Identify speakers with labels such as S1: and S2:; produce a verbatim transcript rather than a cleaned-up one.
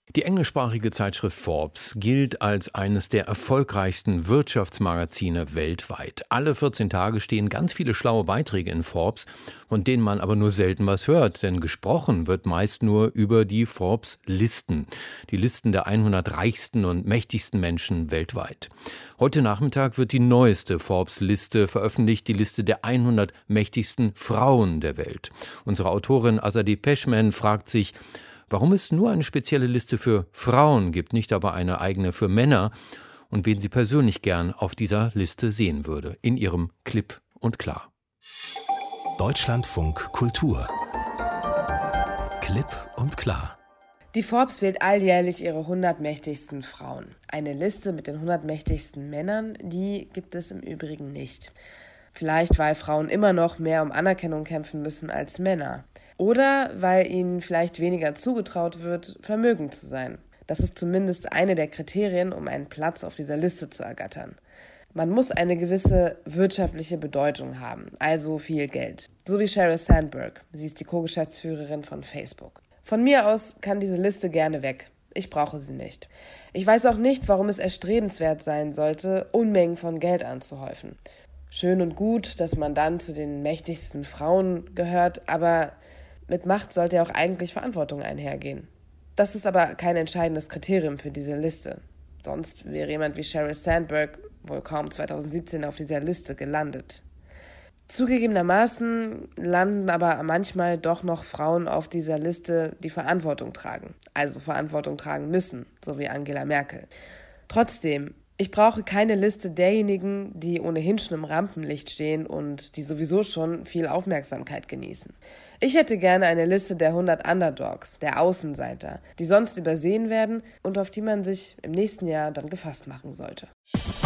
S1: Die englischsprachige Zeitschrift Forbes gilt als eines der erfolgreichsten Wirtschaftsmagazine weltweit. Alle vierzehn Tage stehen ganz viele schlaue Beiträge in Forbes, von denen man aber nur selten was hört, denn gesprochen wird meist nur über die Forbes-Listen, die Listen der hundert reichsten und mächtigsten Menschen weltweit. Heute Nachmittag wird die neueste Forbes-Liste veröffentlicht, die Liste der hundert mächtigsten Frauen der Welt. Unsere Autorin Azadeh Peschman fragt sich, warum es nur eine spezielle Liste für Frauen gibt, nicht aber eine eigene für Männer und wen sie persönlich gern auf dieser Liste sehen würde, in ihrem Klipp und Klar.
S2: Deutschlandfunk Kultur. Klipp und Klar.
S3: Die Forbes wählt alljährlich ihre hundert mächtigsten Frauen. Eine Liste mit den hundert mächtigsten Männern, die gibt es im Übrigen nicht. Vielleicht, weil Frauen immer noch mehr um Anerkennung kämpfen müssen als Männer. Oder weil ihnen vielleicht weniger zugetraut wird, vermögend zu sein. Das ist zumindest eine der Kriterien, um einen Platz auf dieser Liste zu ergattern. Man muss eine gewisse wirtschaftliche Bedeutung haben, also viel Geld. So wie Sheryl Sandberg. Sie ist die Co-Geschäftsführerin von Facebook. Von mir aus kann diese Liste gerne weg. Ich brauche sie nicht. Ich weiß auch nicht, warum es erstrebenswert sein sollte, Unmengen von Geld anzuhäufen. Schön und gut, dass man dann zu den mächtigsten Frauen gehört, aber mit Macht sollte ja auch eigentlich Verantwortung einhergehen. Das ist aber kein entscheidendes Kriterium für diese Liste. Sonst wäre jemand wie Sheryl Sandberg wohl kaum zweitausendsiebzehn auf dieser Liste gelandet. Zugegebenermaßen landen aber manchmal doch noch Frauen auf dieser Liste, die Verantwortung tragen, also Verantwortung tragen müssen, so wie Angela Merkel. Trotzdem, ich brauche keine Liste derjenigen, die ohnehin schon im Rampenlicht stehen und die sowieso schon viel Aufmerksamkeit genießen. Ich hätte gerne eine Liste der hundert Underdogs, der Außenseiter, die sonst übersehen werden und auf die man sich im nächsten Jahr dann gefasst machen sollte.